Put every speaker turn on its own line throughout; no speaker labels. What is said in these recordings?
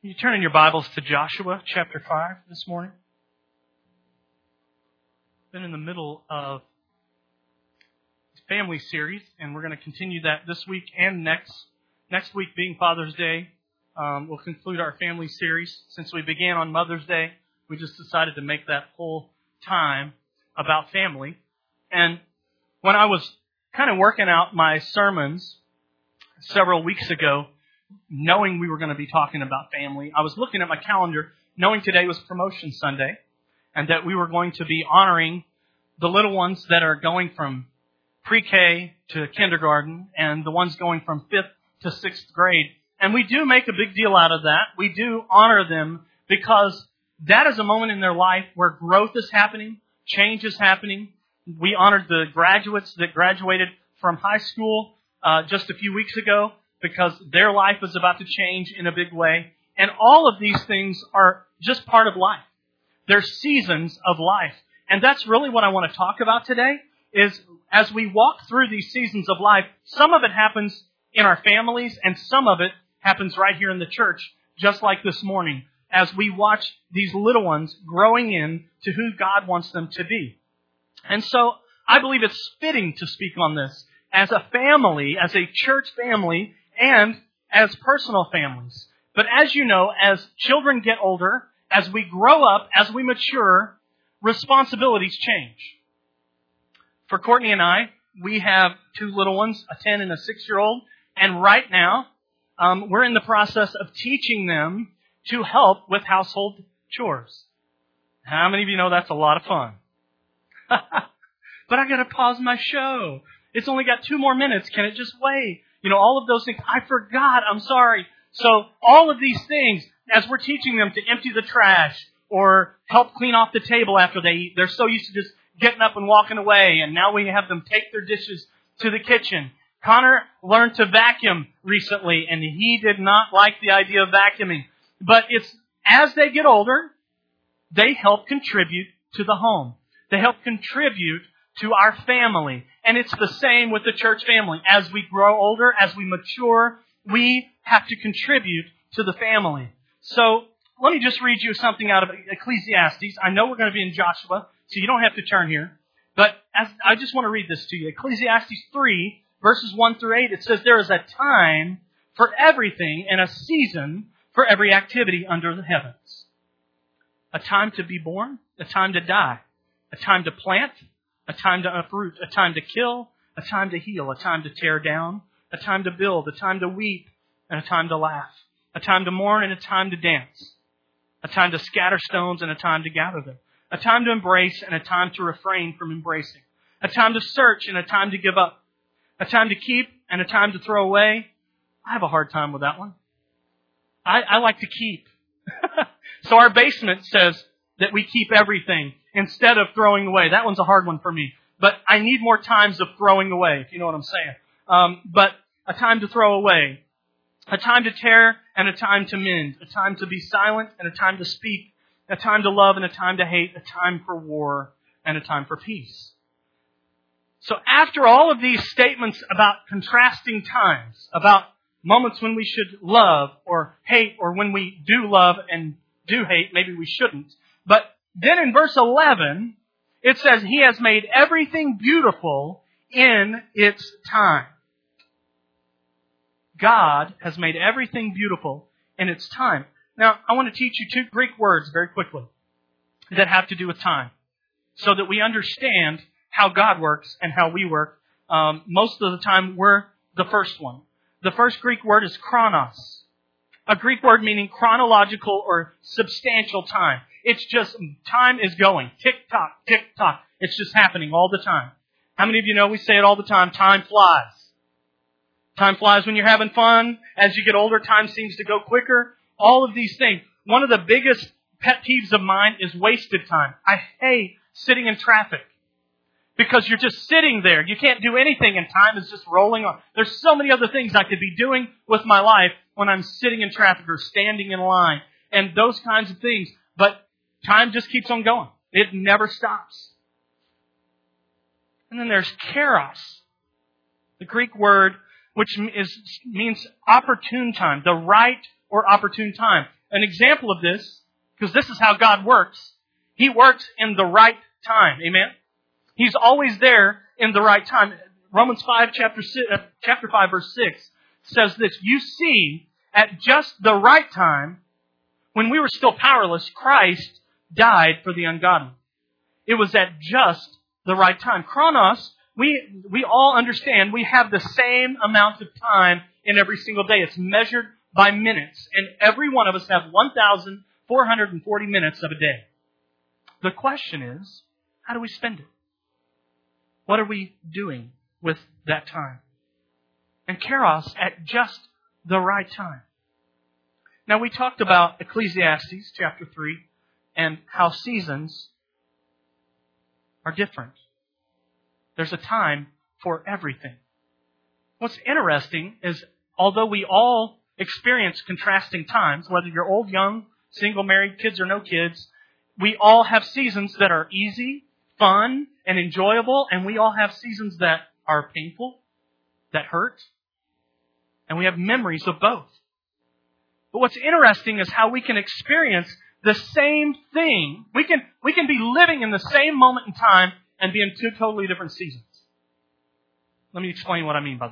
You turn in your Bibles to Joshua chapter 5 this morning. Been in the middle of a family series, and we're going to continue that this week and next. Next week being Father's Day, we'll conclude our family series. Since we began on Mother's Day, we just decided to make that whole time about family. And when I was kind of working out my sermons several weeks ago, knowing we were going to be talking about family, I was looking at my calendar, knowing today was Promotion Sunday, and that we were going to be honoring the little ones that are going from pre-K to kindergarten, and the ones going from 5th to 6th grade. And we do make a big deal out of that. We do honor them because that is a moment in their life where growth is happening, change is happening. We honored the graduates that graduated from high school just a few weeks ago, because their life is about to change in a big way. And all of these things are just part of life. They're seasons of life. And that's really what I want to talk about today, is as we walk through these seasons of life, some of it happens in our families, and some of it happens right here in the church, just like this morning, as we watch these little ones growing in to who God wants them to be. And so I believe it's fitting to speak on this as a family, as a church family, and as personal families. But as you know, as children get older, as we grow up, as we mature, responsibilities change. For Courtney and I, we have two little ones, a 10 and a 6-year-old, and right now, we're in the process of teaching them to help with household chores. How many of you know that's a lot of fun? But I gotta pause my show. It's only got 2 more minutes. Can it just wait? You know, all of those things. I forgot. I'm sorry. So all of these things, as we're teaching them to empty the trash or help clean off the table after they eat, they're so used to just getting up and walking away. And now we have them take their dishes to the kitchen. Connor learned to vacuum recently, and he did not like the idea of vacuuming. But it's as they get older, they help contribute to the home. They help contribute to our family. And it's the same with the church family. As we grow older, as we mature, we have to contribute to the family. So let me just read you something out of Ecclesiastes. I know we're going to be in Joshua, so you don't have to turn here. But I just want to read this to you. Ecclesiastes 3, verses 1 through 8, it says, "There is a time for everything and a season for every activity under the heavens. A time to be born, a time to die, a time to plant, a time to uproot, a time to kill, a time to heal, a time to tear down, a time to build, a time to weep, and a time to laugh, a time to mourn and a time to dance, a time to scatter stones and a time to gather them, a time to embrace and a time to refrain from embracing, a time to search and a time to give up, a time to keep and a time to throw away." I have a hard time with that one. I like to keep. So our basement says that we keep everything instead of throwing away. That one's a hard one for me. But I need more times of throwing away, if you know what I'm saying. But a time to throw away, a time to tear and a time to mend, a time to be silent and a time to speak, a time to love and a time to hate, a time for war and a time for peace. So after all of these statements about contrasting times, about moments when we should love or hate, or when we do love and do hate, maybe we shouldn't. But then in verse 11, it says, "He has made everything beautiful in its time." God has made everything beautiful in its time. Now, I want to teach you 2 Greek words very quickly that have to do with time, so that we understand how God works and how we work. Most of the time, we're the first one. The first Greek word is chronos, a Greek word meaning chronological or substantial time. It's just, time is going. Tick-tock, tick-tock. It's just happening all the time. How many of you know we say it all the time? Time flies. Time flies when you're having fun. As you get older, time seems to go quicker. All of these things. One of the biggest pet peeves of mine is wasted time. I hate sitting in traffic, because you're just sitting there. You can't do anything and time is just rolling on. There's so many other things I could be doing with my life when I'm sitting in traffic or standing in line and those kinds of things. But time just keeps on going. It never stops. And then there's kairos, the Greek word which means opportune time, the right or opportune time. an example of this, because this is how God works. He works in the right time. Amen? He's always there in the right time. Romans 5, chapter 5, verse 6 says this, "You see, at just the right time, when we were still powerless, Christ died for the ungodly." It was at just the right time. Chronos, we all understand we have the same amount of time in every single day. It's measured by minutes. And every one of us have 1,440 minutes of a day. The question is, how do we spend it? What are we doing with that time? And Kairos at just the right time. Now we talked about Ecclesiastes chapter 3 and how seasons are different. There's a time for everything. What's interesting is, although we all experience contrasting times, whether you're old, young, single, married, kids or no kids, we all have seasons that are easy, fun, and enjoyable, and we all have seasons that are painful, that hurt, and we have memories of both. But what's interesting is how we can experience the same thing. We can be living in the same moment in time and be in two totally different seasons. Let me explain what I mean by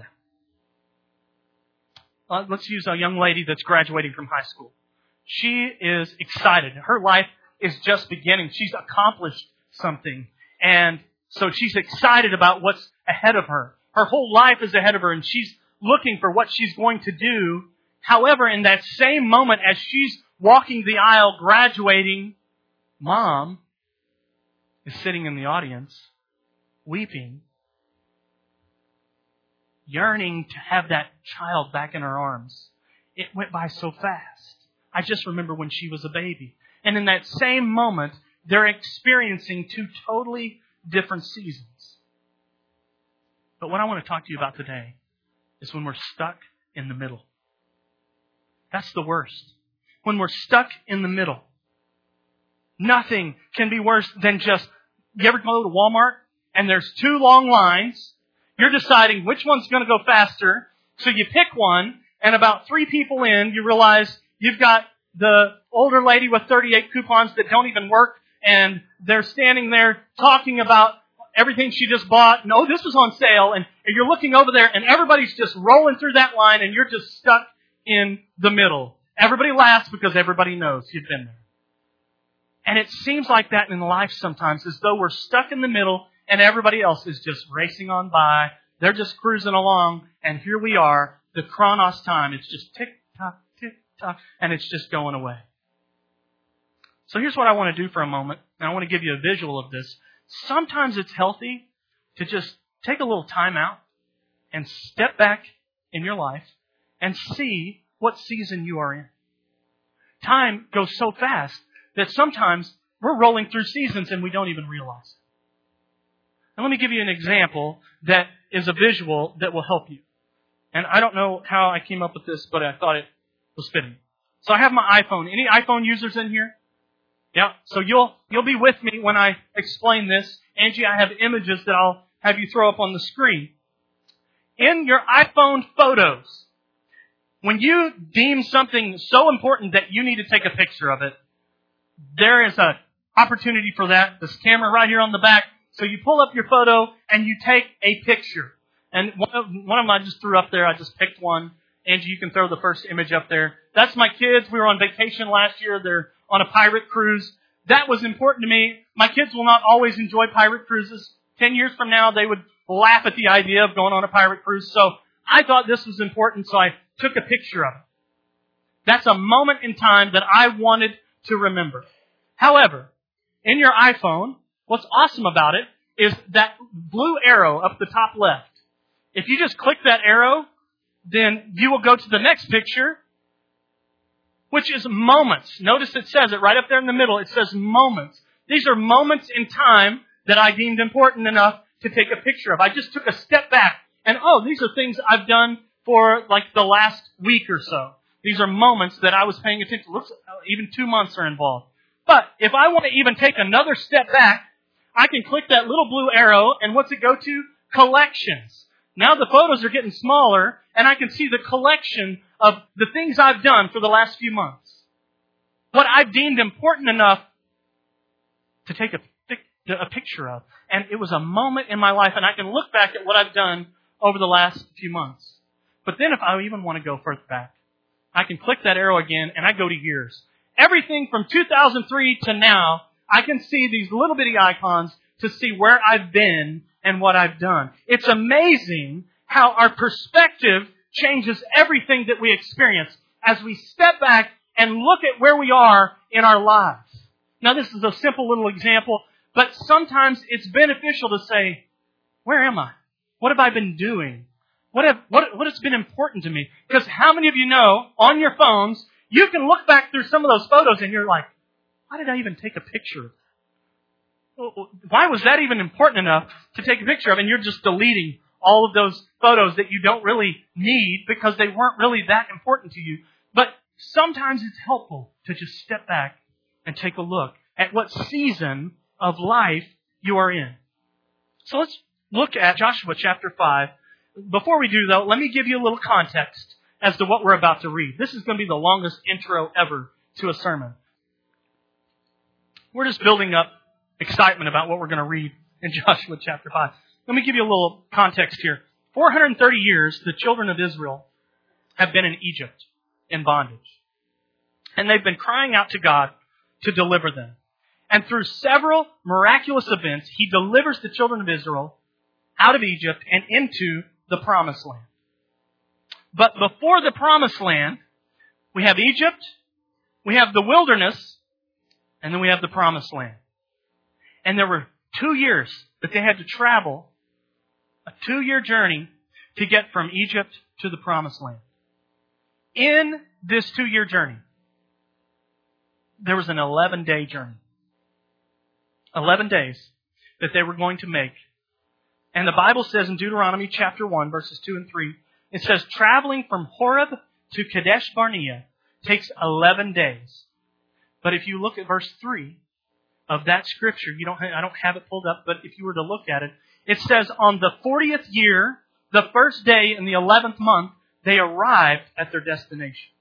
that. Let's use a young lady that's graduating from high school. She is excited. Her life is just beginning. She's accomplished something. And so she's excited about what's ahead of her. Her whole life is ahead of her, and she's looking for what she's going to do. However, in that same moment, as she's walking the aisle graduating, Mom is sitting in the audience, weeping, yearning to have that child back in her arms. It went by so fast. I just remember when she was a baby. And in that same moment, they're experiencing two totally different seasons. But what I want to talk to you about today is when we're stuck in the middle. That's the worst. When we're stuck in the middle. Nothing can be worse than just, you ever go to Walmart and there's two long lines. You're deciding which one's going to go faster. So you pick one, and about 3 people in, you realize you've got the older lady with 38 coupons that don't even work, and they're standing there talking about everything she just bought. No, this was on sale, and you're looking over there, and everybody's just rolling through that line, and you're just stuck in the middle. Everybody laughs because everybody knows you've been there. And it seems like that in life sometimes, as though we're stuck in the middle and everybody else is just racing on by. They're just cruising along, and here we are, the chronos time. It's just tick-tock, tick-tock, and it's just going away. So here's what I want to do for a moment, and I want to give you a visual of this. Sometimes it's healthy to just take a little time out and step back in your life and see what season you are in. Time goes so fast that sometimes we're rolling through seasons and we don't even realize it. And let me give you an example that is a visual that will help you. And I don't know how I came up with this, but I thought it was fitting. So I have my iPhone. Any iPhone users in here? Yeah. So you'll be with me when I explain this. Angie, I have images that I'll have you throw up on the screen. In your iPhone photos, when you deem something so important that you need to take a picture of it, there is an opportunity for that. This camera right here on the back. So you pull up your photo and you take a picture. And one of them I just threw up there. I just picked one. Angie, you can throw the first image up there. That's my kids. We were on vacation last year. They're on a pirate cruise. That was important to me. My kids will not always enjoy pirate cruises. 10 years from now, they would laugh at the idea of going on a pirate cruise. So I thought this was important, so I took a picture of it. That's a moment in time that I wanted to remember. However, in your iPhone, what's awesome about it is that blue arrow up the top left. If you just click that arrow, then you will go to the next picture, which is moments. Notice it says it right up there in the middle. It says moments. These are moments in time that I deemed important enough to take a picture of. I just took a step back and, these are things I've done for like the last week or so. These are moments that I was paying attention to. Looks, even 2 months are involved. But if I want to even take another step back, I can click that little blue arrow, and what's it go to? Collections. Now the photos are getting smaller, and I can see the collection of the things I've done for the last few months. what I've deemed important enough to take a picture of. And it was a moment in my life, and I can look back at what I've done over the last few months. But then if I even want to go further back, I can click that arrow again, and I go to years. Everything from 2003 to now, I can see these little bitty icons to see where I've been and what I've done. It's amazing how our perspective changes everything that we experience as we step back and look at where we are in our lives. Now, this is a simple little example, but sometimes it's beneficial to say, where am I? What have I been doing? What has been important to me? Because how many of you know, on your phones, you can look back through some of those photos and you're like, why did I even take a picture of that? Why was that even important enough to take a picture of? And you're just deleting all of those photos that you don't really need because they weren't really that important to you. But sometimes it's helpful to just step back and take a look at what season of life you are in. So let's look at Joshua chapter 5. Before we do, though, let me give you a little context as to what we're about to read. This is going to be the longest intro ever to a sermon. We're just building up excitement about what we're going to read in Joshua chapter 5. Let me give you a little context here. 430 years, the children of Israel have been in Egypt in bondage. And they've been crying out to God to deliver them. And through several miraculous events, He delivers the children of Israel out of Egypt and into the Promised Land. But before the Promised Land, we have Egypt, we have the wilderness, and then we have the Promised Land. And there were 2 years that they had to travel, a 2-year journey to get from Egypt to the Promised Land. In this 2-year journey, there was an 11-day journey. 11 days that they were going to make. And the Bible says in Deuteronomy chapter 1, verses 2 and 3, it says, traveling from Horeb to Kadesh Barnea takes 11 days. But if you look at verse 3 of that scripture, I don't have it pulled up, but if you were to look at it, it says on the 40th year, the first day in the 11th month, they arrived at their destination.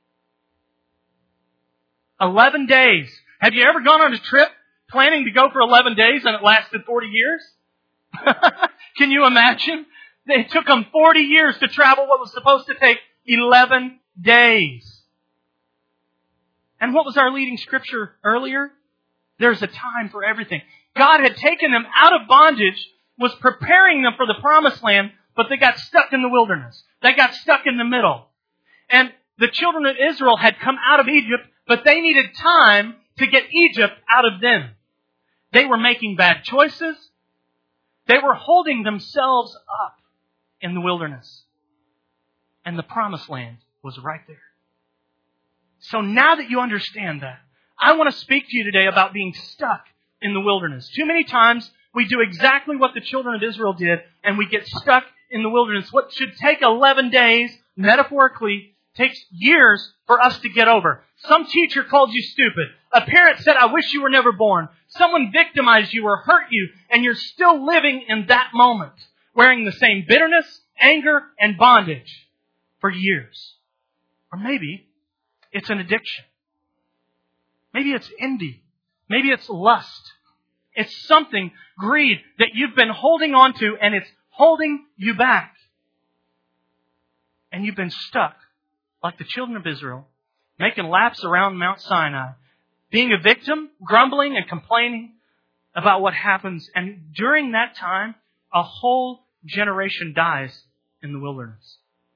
11 days. Have you ever gone on a trip planning to go for 11 days and it lasted 40 years? Can you imagine? It took them 40 years to travel what was supposed to take 11 days. And what was our leading scripture earlier? There's a time for everything. God had taken them out of bondage, was preparing them for the Promised Land, but they got stuck in the wilderness. They got stuck in the middle. And the children of Israel had come out of Egypt, but they needed time to get Egypt out of them. They were making bad choices. They were holding themselves up in the wilderness. And the Promised Land was right there. So now that you understand that, I want to speak to you today about being stuck in the wilderness. Too many times we do exactly what the children of Israel did, and we get stuck in the wilderness. What should take 11 days, metaphorically, takes years for us to get over. Some teacher called you stupid. A parent said, I wish you were never born. Someone victimized you or hurt you, and you're still living in that moment, wearing the same bitterness, anger, and bondage for years. Or maybe it's an addiction. Maybe it's envy. Maybe it's lust. It's something, greed, that you've been holding on to, and it's holding you back. And you've been stuck, like the children of Israel, making laps around Mount Sinai, being a victim, grumbling and complaining about what happens. And during that time, a whole generation dies in the wilderness.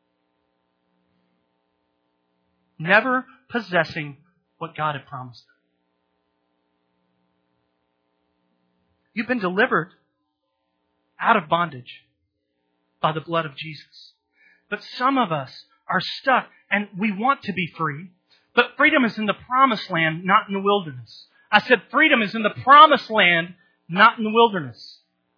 Never possessing what God had promised them. You've been delivered out of bondage by the blood of Jesus. But some of us are stuck and we want to be free. But freedom is in the Promised Land, not in the wilderness. I said freedom is in the Promised Land, not in the wilderness.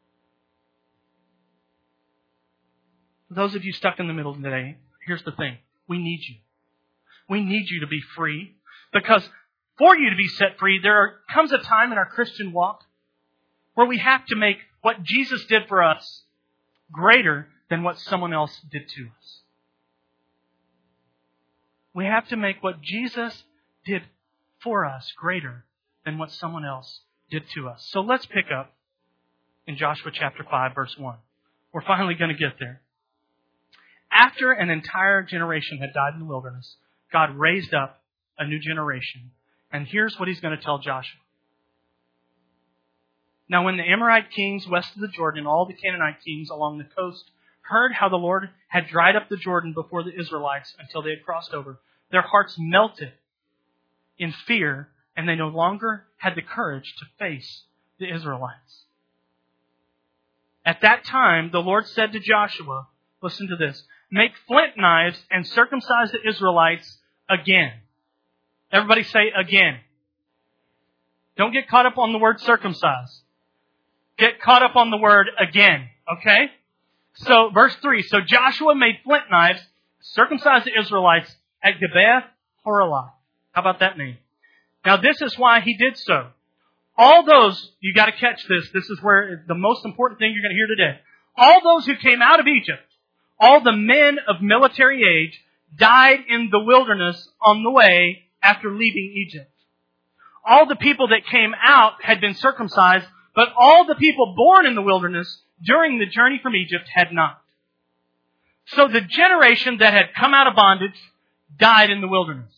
For those of you stuck in the middle today, here's the thing. We need you. We need you to be free. Because for you to be set free, comes a time in our Christian walk where we have to make what Jesus did for us greater than what someone else did to us. We have to make what Jesus did for us greater than what someone else did to us. So let's pick up in Joshua chapter 5, verse 1. We're finally going to get there. After an entire generation had died in the wilderness, God raised up a new generation. And here's what He's going to tell Joshua. Now when the Amorite kings west of the Jordan and all the Canaanite kings along the coast heard how the Lord had dried up the Jordan before the Israelites until they had crossed over, their hearts melted in fear, and they no longer had the courage to face the Israelites. At that time, the Lord said to Joshua, listen to this, make flint knives and circumcise the Israelites again. Everybody say again. Don't get caught up on the word circumcise. Get caught up on the word again. Okay? So, verse 3. So Joshua made flint knives, circumcised the Israelites at Gibeah Haaralah. How about that name? Now this is why he did so. All those, you got to catch this. This is where the most important thing you're going to hear today. All those who came out of Egypt, all the men of military age, died in the wilderness on the way after leaving Egypt. All the people that came out had been circumcised, but all the people born in the wilderness during the journey from Egypt had not. So the generation that had come out of bondage died in the wilderness.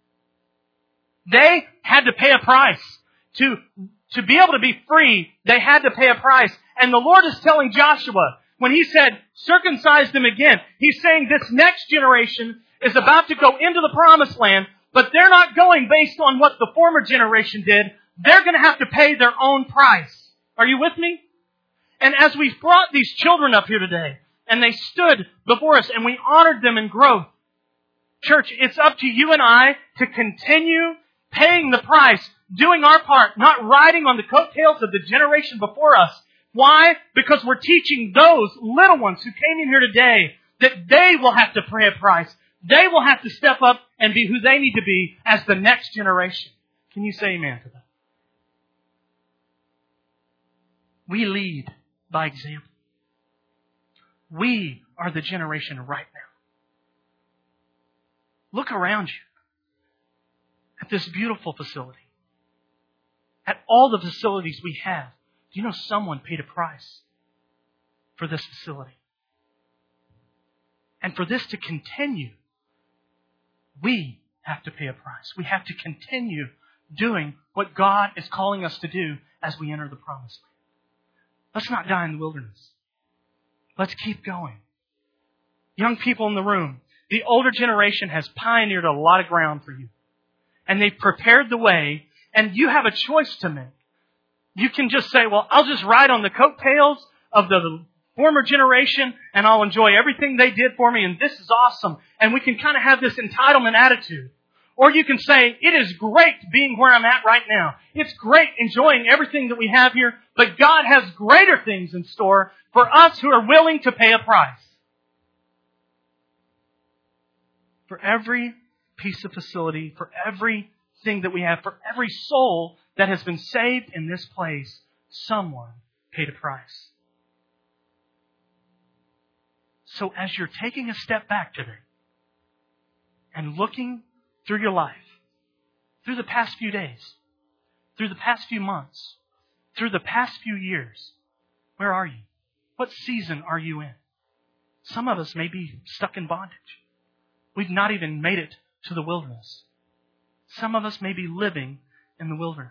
They had to pay a price. To be able to be free, they had to pay a price. And the Lord is telling Joshua, when He said, circumcise them again, He's saying this next generation is about to go into the promised land, but they're not going based on what the former generation did. They're going to have to pay their own price. Are you with me? And as we brought these children up here today, and they stood before us, and we honored them in growth, church, it's up to you and I to continue paying the price, doing our part, not riding on the coattails of the generation before us. Why? Because we're teaching those little ones who came in here today that they will have to pay a price. They will have to step up and be who they need to be as the next generation. Can you say amen to that? We lead by example. We are the generation right now. Look around you at this beautiful facility. At all the facilities we have. Do you know someone paid a price for this facility? And for this to continue, we have to pay a price. We have to continue doing what God is calling us to do as we enter the promised land. Let's not die in the wilderness. Let's keep going. Young people in the room, the older generation has pioneered a lot of ground for you. And they've prepared the way, and you have a choice to make. You can just say, well, I'll just ride on the coattails of the former generation, and I'll enjoy everything they did for me, and this is awesome. And we can kind of have this entitlement attitude. Or you can say, it is great being where I'm at right now. It's great enjoying everything that we have here, but God has greater things in store for us who are willing to pay a price. For every piece of facility, for everything that we have, for every soul that has been saved in this place, someone paid a price. So as you're taking a step back today and looking through your life, through the past few days, through the past few months, through the past few years, where are you? What season are you in? Some of us may be stuck in bondage. We've not even made it to the wilderness. Some of us may be living in the wilderness.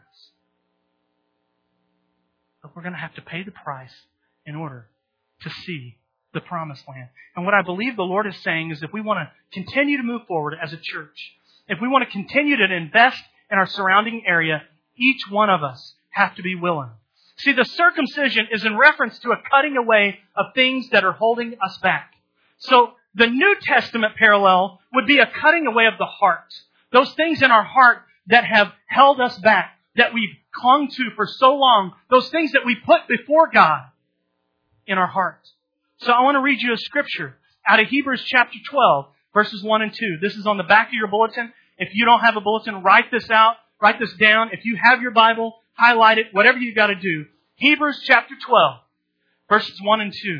But we're going to have to pay the price in order to see the promised land. And what I believe the Lord is saying is if we want to continue to move forward as a church, if we want to continue to invest in our surrounding area, each one of us have to be willing. See, the circumcision is in reference to a cutting away of things that are holding us back. So the New Testament parallel would be a cutting away of the heart. Those things in our heart that have held us back, that we've clung to for so long, those things that we put before God in our heart. So I want to read you a scripture out of Hebrews chapter 12, verses 1 and 2. This is on the back of your bulletin. If you don't have a bulletin, write this out, write this down. If you have your Bible, highlight it, whatever you got to do. Hebrews chapter 12, verses 1 and 2.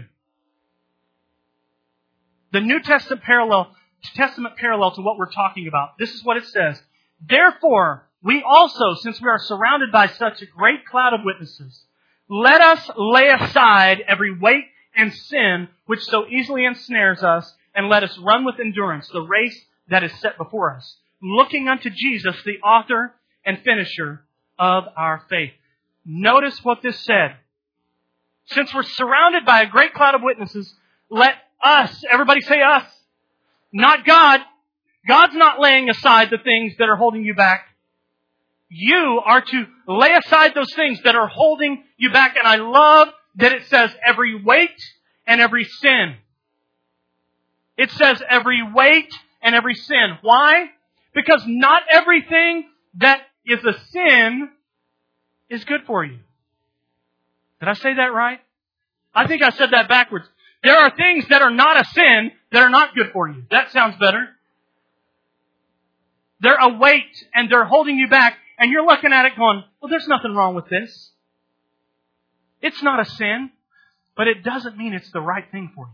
The New Testament parallel to what we're talking about. This is what it says. Therefore, we also, since we are surrounded by such a great cloud of witnesses, let us lay aside every weight and sin which so easily ensnares us, and let us run with endurance the race that is set before us, looking unto Jesus, the author and finisher of our faith. Notice what this said. Since we're surrounded by a great cloud of witnesses, let us, everybody say us, not God. God's not laying aside the things that are holding you back. You are to lay aside those things that are holding you back. And I love that it says every weight and every sin. It says every weight and every sin. Why? Because not everything that is a sin is good for you. Did I say that right? I think I said that backwards. There are things that are not a sin that are not good for you. That sounds better. They're a weight and they're holding you back. And you're looking at it going, well, there's nothing wrong with this. It's not a sin, but it doesn't mean it's the right thing for you.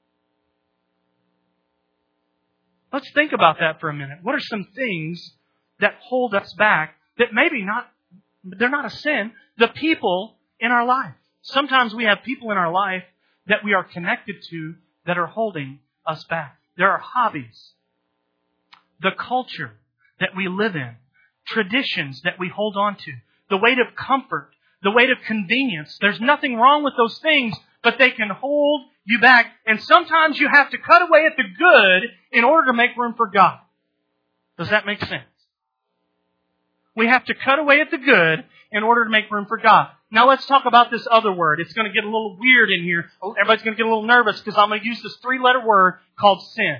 Let's think about that for a minute. What are some things that hold us back that maybe they're not a sin? The people in our life. Sometimes we have people in our life that we are connected to that are holding us back. There are hobbies, the culture that we live in, traditions that we hold on to, the weight of comfort, the weight of convenience. There's nothing wrong with those things, but they can hold you back. And sometimes you have to cut away at the good in order to make room for God. Does that make sense? We have to cut away at the good in order to make room for God. Now let's talk about this other word. It's going to get a little weird in here. Everybody's going to get a little nervous because I'm going to use this 3-letter word called sin.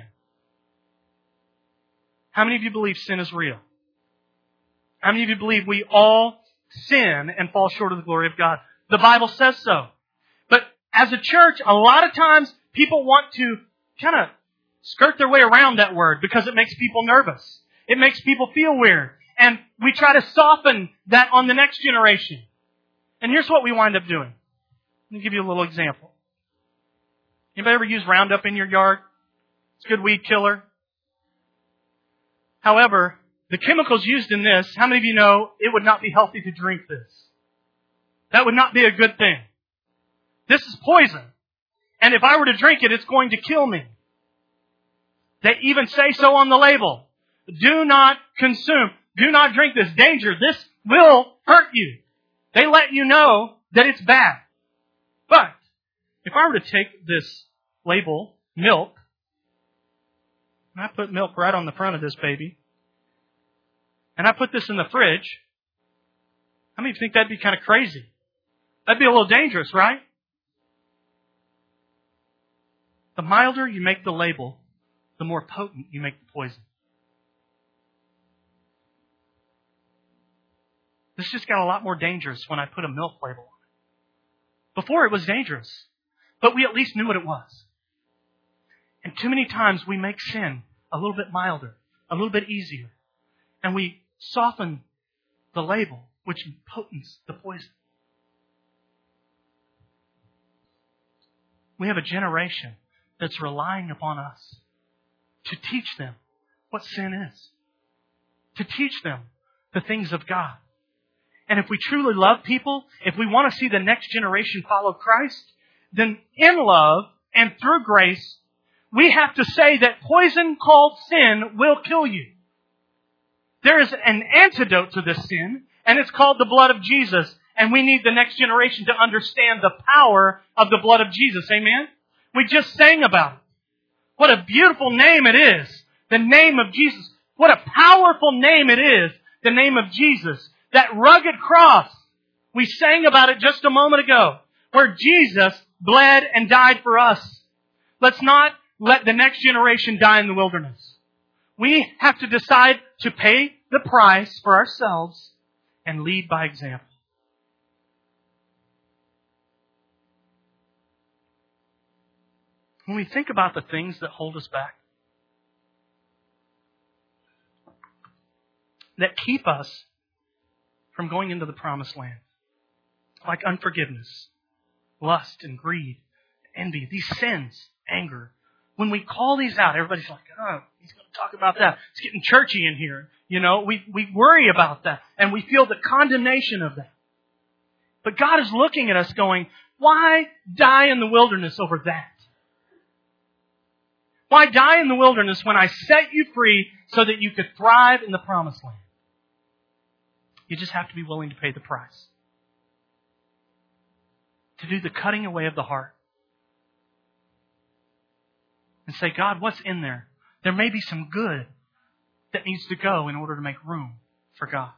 How many of you believe sin is real? How many of you believe we all sin and fall short of the glory of God? The Bible says so. But as a church, a lot of times people want to kind of skirt their way around that word because it makes people nervous. It makes people feel weird. And we try to soften that on the next generation. And here's what we wind up doing. Let me give you a little example. Anybody ever use Roundup in your yard? It's a good weed killer. However, the chemicals used in this, how many of you know it would not be healthy to drink this? That would not be a good thing. This is poison. And if I were to drink it, it's going to kill me. They even say so on the label. Do not consume. Do not drink this. Danger. This will hurt you. They let you know that it's bad. But if I were to take this label, milk, and I put milk right on the front of this baby, and I put this in the fridge, how many think that'd be kind of crazy? That'd be a little dangerous, right? The milder you make the label, the more potent you make the poison. This just got a lot more dangerous when I put a milk label on it. Before it was dangerous, but we at least knew what it was. And too many times we make sin a little bit milder, a little bit easier. And we soften the label, which potents the poison. We have a generation that's relying upon us to teach them what sin is. To teach them the things of God. And if we truly love people, if we want to see the next generation follow Christ, then in love and through grace, we have to say that poison called sin will kill you. There is an antidote to this sin, and it's called the blood of Jesus. And we need the next generation to understand the power of the blood of Jesus. Amen? We just sang about it. What a beautiful name it is. The name of Jesus. What a powerful name it is. The name of Jesus. That rugged cross. We sang about it just a moment ago. Where Jesus bled and died for us. Let's not let the next generation die in the wilderness. We have to decide to pay the price for ourselves and lead by example. When we think about the things that hold us back, that keep us from going into the promised land, like unforgiveness, lust and greed, envy, these sins, anger, when we call these out, everybody's like, oh, he's going to talk about that. It's getting churchy in here. We worry about that. And we feel the condemnation of that. But God is looking at us going, why die in the wilderness over that? Why die in the wilderness when I set you free so that you could thrive in the promised land? You just have to be willing to pay the price. To do the cutting away of the heart. And say, God, what's in there? There may be some good that needs to go in order to make room for God.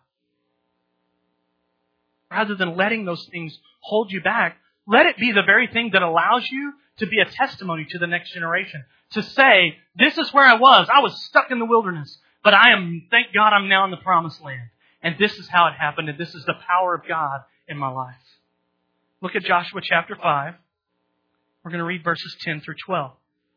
Rather than letting those things hold you back, let it be the very thing that allows you to be a testimony to the next generation. To say, this is where I was. I was stuck in the wilderness. But thank God I'm now in the promised land. And this is how it happened. And this is the power of God in my life. Look at Joshua chapter 5. We're going to read verses 10 through 12.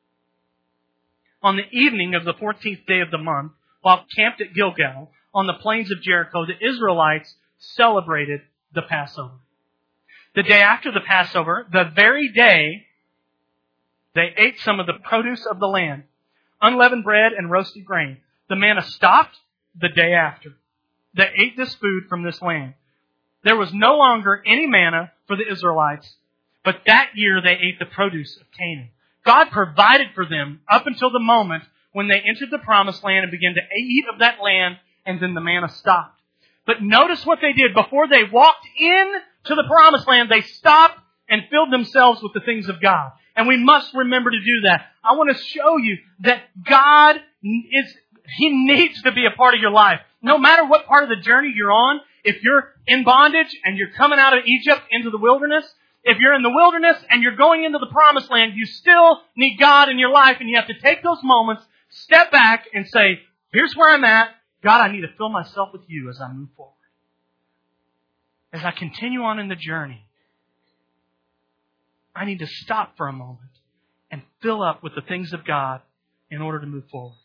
On the evening of the 14th day of the month, while camped at Gilgal, on the plains of Jericho, the Israelites celebrated the Passover. The day after the Passover, the very day, they ate some of the produce of the land, unleavened bread and roasted grain. The manna stopped the day after. They ate this food from this land. There was no longer any manna for the Israelites, but that year they ate the produce of Canaan. God provided for them up until the moment when they entered the promised land and began to eat of that land, and then the manna stopped. But notice what they did. Before they walked in to the promised land, they stopped and filled themselves with the things of God. And we must remember to do that. I want to show you that God He needs to be a part of your life. No matter what part of the journey you're on, if you're in bondage and you're coming out of Egypt into the wilderness, if you're in the wilderness and you're going into the promised land, you still need God in your life, and you have to take those moments, step back and say, here's where I'm at. God, I need to fill myself with you as I move forward. As I continue on in the journey, I need to stop for a moment and fill up with the things of God in order to move forward.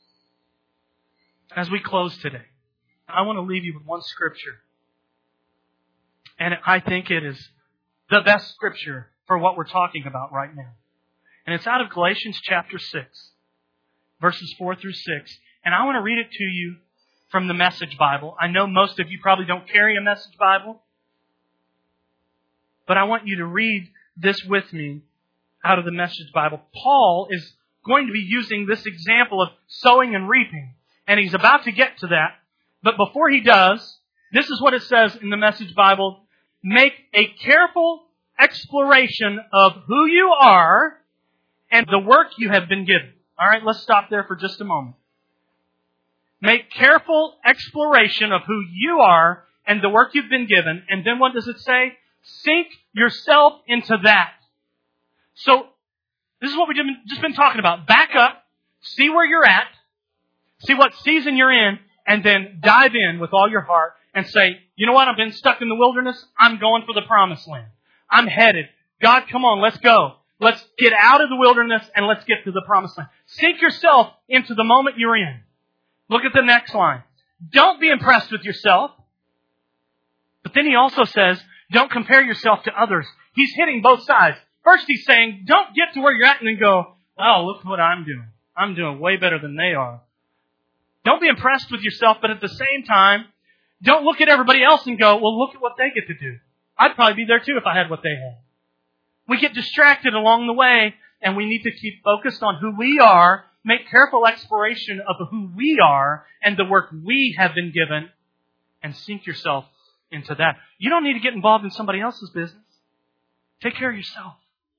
As we close today, I want to leave you with one scripture. And I think it is the best scripture for what we're talking about right now. And it's out of Galatians chapter 6, verses 4 through 6. And I want to read it to you from the Message Bible. I know most of you probably don't carry a Message Bible, but I want you to read this with me out of the Message Bible. Paul is going to be using this example of sowing and reaping, and he's about to get to that. But before he does, this is what it says in the Message Bible. Make a careful exploration of who you are and the work you have been given. All right, let's stop there for just a moment. Make careful exploration of who you are and the work you've been given. And then what does it say? Sink yourself into that. So, this is what we've just been talking about. Back up, see where you're at, see what season you're in, and then dive in with all your heart and say, you know what, I've been stuck in the wilderness. I'm going for the promised land. I'm headed. God, come on, let's go. Let's get out of the wilderness and let's get to the promised land. Sink yourself into the moment you're in. Look at the next line. Don't be impressed with yourself. But then he also says, don't compare yourself to others. He's hitting both sides. First he's saying, don't get to where you're at and then go, oh, look what I'm doing. I'm doing way better than they are. Don't be impressed with yourself, but at the same time, don't look at everybody else and go, well, look at what they get to do. I'd probably be there too if I had what they had. We get distracted along the way, and we need to keep focused on who we are, make careful exploration of who we are and the work we have been given, and sink yourself into that. You don't need to get involved in somebody else's business. Take care of yourself.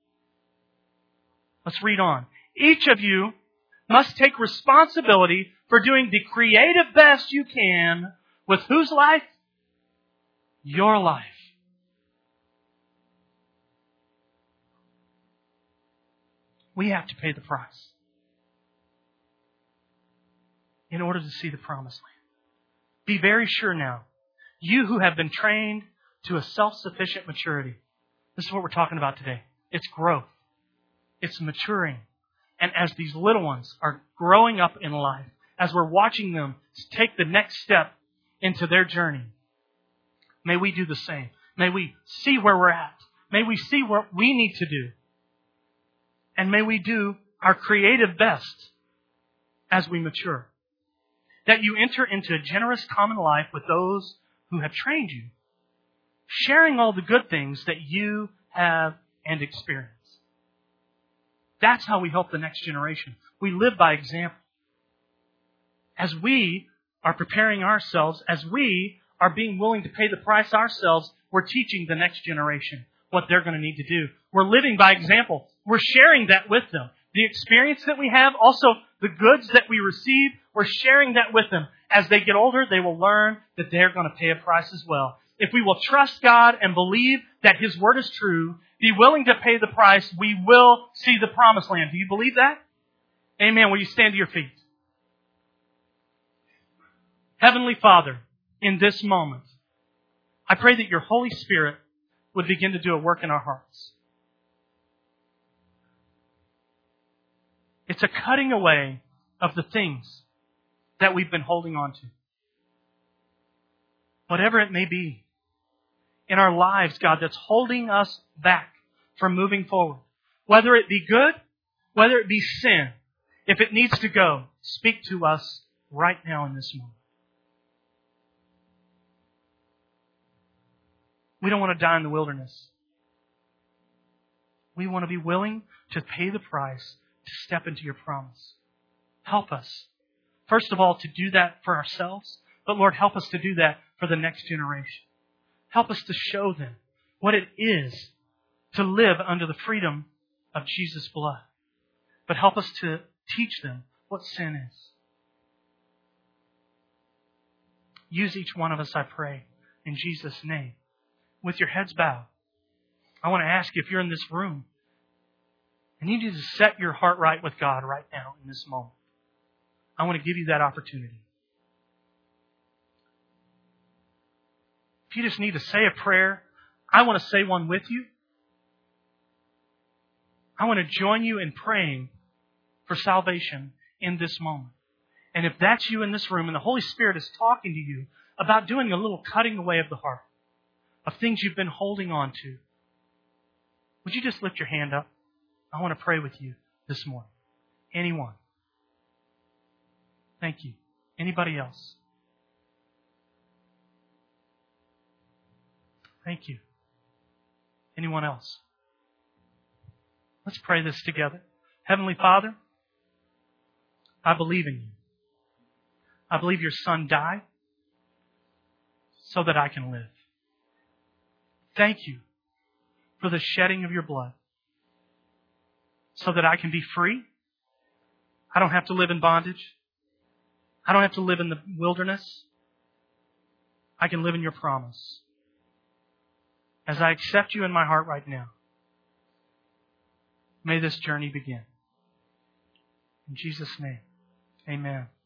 Let's read on. Each of you must take responsibility for doing the creative best you can with whose life? Your life. We have to pay the price in order to see the promised land. Be very sure now, you who have been trained to a self-sufficient maturity. This is what we're talking about today. It's growth. It's maturing. And as these little ones are growing up in life, as we're watching them take the next step into their journey, may we do the same. May we see where we're at. May we see what we need to do. And may we do our creative best as we mature. That you enter into a generous common life with those who have trained you, sharing all the good things that you have and experience. That's how we help the next generation. We live by example. As we are preparing ourselves, as we are being willing to pay the price ourselves, we're teaching the next generation what they're going to need to do. We're living by example. We're sharing that with them. The experience that we have, also the goods that we receive, we're sharing that with them. As they get older, they will learn that they're going to pay a price as well. If we will trust God and believe that His Word is true, be willing to pay the price, we will see the promised land. Do you believe that? Amen. Will you stand to your feet? Heavenly Father, in this moment, I pray that your Holy Spirit would begin to do a work in our hearts. It's a cutting away of the things that we've been holding on to. Whatever it may be in our lives, God, that's holding us back from moving forward. Whether it be good, whether it be sin, if it needs to go, speak to us right now in this moment. We don't want to die in the wilderness. We want to be willing to pay the price to step into your promise. Help us, first of all, to do that for ourselves. But Lord, help us to do that for the next generation. Help us to show them what it is to live under the freedom of Jesus' blood. But help us to teach them what sin is. Use each one of us, I pray, in Jesus' name. With your heads bowed, I want to ask you, if you're in this room and you need to set your heart right with God right now in this moment, I want to give you that opportunity. If you just need to say a prayer, I want to say one with you. I want to join you in praying for salvation in this moment. And if that's you in this room and the Holy Spirit is talking to you about doing a little cutting away of the heart, of things you've been holding on to, would you just lift your hand up? I want to pray with you this morning. Anyone? Thank you. Anybody else? Thank you. Anyone else? Let's pray this together. Heavenly Father, I believe in you. I believe your Son died so that I can live. Thank you for the shedding of your blood so that I can be free. I don't have to live in bondage. I don't have to live in the wilderness. I can live in your promise. As I accept you in my heart right now, may this journey begin. In Jesus' name, amen.